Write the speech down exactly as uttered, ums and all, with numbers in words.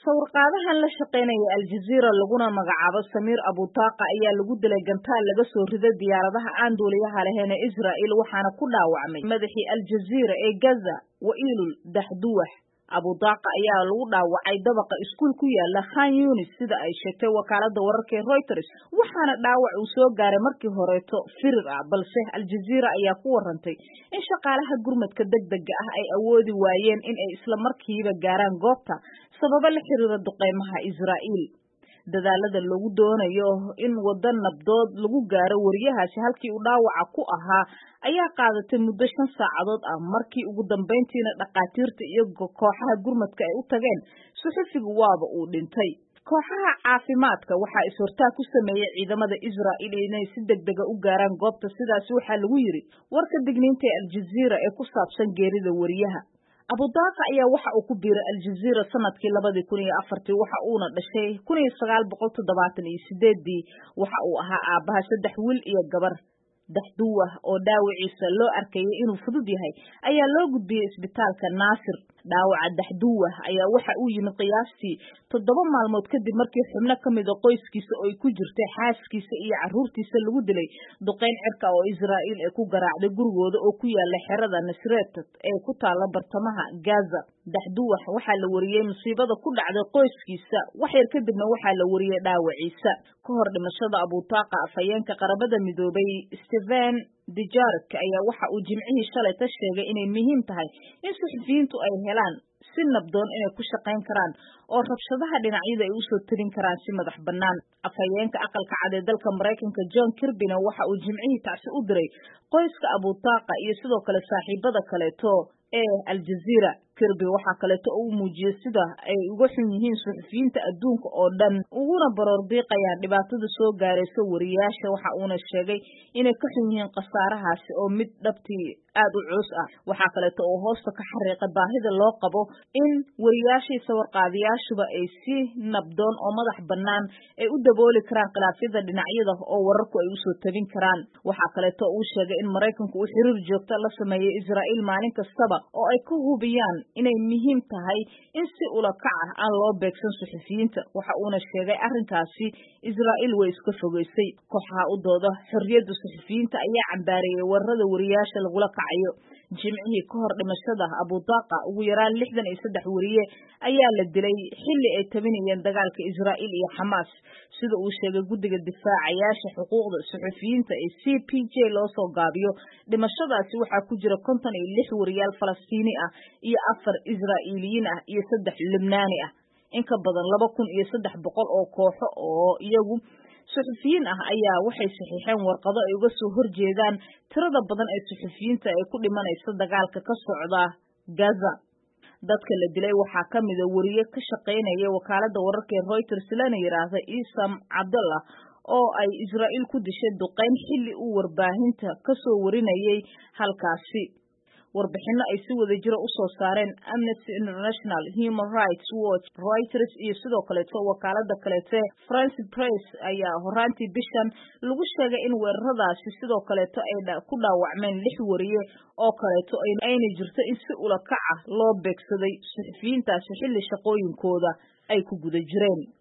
sawir-qaadahan la shaqeynaya Al-Jazeera laguna magacaabo Samiir Abu Taaqa ayaa lagu dilay gantaal laga soo riday diyaaradaha aan duuliyaha lahayn ee Israa'iil waxaana ku dhaawacmay madaxii Al-Jazeera ee Gaza Wailul Dahduwah. Abu Taaqa ayaa lagu dhaawacay dabaqa iskuul ku yaala Khan Yunis sida ay sheegtay wakaaladda wararka ee Reuters waxaana dhaawac uu soo gaaray markii horeeto firir ah balse Al-Jazeera ayaa ku warantay in shaqaalaha gurmadka degdega ah ay awoodi waayeen in ay isla markiiba gaaraan goobta sababo la xiriira duqeymaha Israa'iil. dadaalada lagu doonayo in wadan nabdood lagu gaaro wariyahaasi halkii uu dhaawaca ku ahaa ayaa qaadatay muddo shan saacadood ah markii ugu dambeyntiina dhaqaatiirta iyo kooxaha gurmadka ay u tageen suxufigu waaba uu dhintay. kooxaha caafimaadka waxaa is-hortaag ku sameeyay ciidamada Israa'iil inay si degdeg ah u gaaraan goobta sidaas waxaa lagu yiri warka digniinta ee Al-Jazeera ee ku saabsan geerida wariyaha. Abu Taaqa ayaa waxa uu ku biiray Al-Jazeera sanadkii labadii kun iyo afartii waxa uuna dhashay kun iyo sagaal boqol toddobaatan iyo sideed waxa uu ahaa aabaha saddex wiil iyo gabar. Dahduwah oo dhaawiciisa loo arkayay inuu fudud yahay ayaa loo gudbiyay isbitaalka Naasir. dhaawaca Dahduwah ayaa waxa uu yimid qiyaastii toddoba maalmood kadib markii xubno ka mid ah qoyskiisa oo ay ku jirtay xaaskiisa iyo carruurtiisa lagu dilay duqeyn cirka oo Israa'iil ay ku garaacday gurigooda oo ku yaala xerada Nasret ee ku taala bartamaha Gaza. Dahduwah waxaa la wariyay musiibada ku dhacday qoyskiisa wax yar kadibna waxaa la wariyay dhaawaciisa. ka hor dhimashada Abu Taaqa afhayeenka qaramada midoobay Stephen Dujarric ayaa waxa uu jimcihii shalay ka sheegay inay muhiim tahay in suxufiyiintu ay helaan si nabdoon inay ku shaqayn karaan oo rabshadaha dhinacyada ay u soo tirin karaan si madax bannaan. afhayeenka aqalka cad ee dalka Mareykanka John Kirby waxa uu jimcihii tacsi u diray qoyska Abu Taaqa iyo sidoo kale saaxiibada kaleeto ee Al-Jazeera. Kirby waxa kaleeto uu muujiyay sida ay uga xun yihiin suxufiyiinta adduunka oo dhan uguna baroor diiqayaan dhibaatada soo gaaraysa wariyaasha waxa uuna sheegay inay ka xun yihiin khasaarahaasi oo mid dhabtii aad u culus ah. waxa kaleeto oo hoosta ka xariiqay baahida loo qabo in wariyaashii sawir-qaadayaashuba ay si nabdoon oo madax bannaan ay u dabooli karaan khilaafyada dhinacyada oo wararku ay u soo tabin karaan. waxa kaleeto uu sheegay in Mareykanku uu xiriir joogto la sameeyo Israa'iil maalin kastaba oo ay ku hubiyaan inay muhiim tahay in si ula kac ah aan loo beegsan suxufiyiinta. waxa uuna sheegay arrintaasi Israa'iil way iska fogeysay. kooxaha u dooda xorriyadda suxufiyiinta ayaa cambaareeyay wararada wariyaasha lagula kacayo. jimcihii ka hor dhimashada Abu Taaqa ugu yaraan lixdan iyo saddex wariye ayaa la dilay xilli ay tabinayeen dagaalka Israa'iil iyo Xamaas sida uu sheegay guddiga difaacayaasha xuquuqda suxufiyiinta ee C P J loo soo gaabiyo. dhimashadaasi waxaa ku jira konton iyo lix wariyaal Falastiini ah iyo afar Israa'iiliyiin ah iyo saddex Libnaani ah. in ka badan laba kun iyo saddex boqol oo kooxo oo iyagu suxufiyiin ah ayaa waxay saxiixeen warqado ay uga soo horjeedaan tirada badan ee suxufiyiinta ay ku dhimanaysa dagaalka ka socda Gaza. dadka la dilay waxaa ka mid ah wariye ka shaqeynaya wakaaladda wararka ee Reuters lana yiraahdo Isam Abdullah oo ay Israa'iil ku dishay duqeyn xilli uu warbaahinta ka soo warinayay halkaasi. warbixino ay si wada jiro u soo saareen Amnesty International, Human Rights Watch, Reuters iyo sidoo kaleeto wakaaladda kaleeto France Press ayaa horaantii bishan lagu sheegay in weeraradaasi sidoo kaleeto ay ku dhaawacmeen lix wariye oo kaleeto ayna jirto in si ula kac ah loo beegsaday suxufiyiintaasi xilli shaqooyinkooda ay ku guda jireen.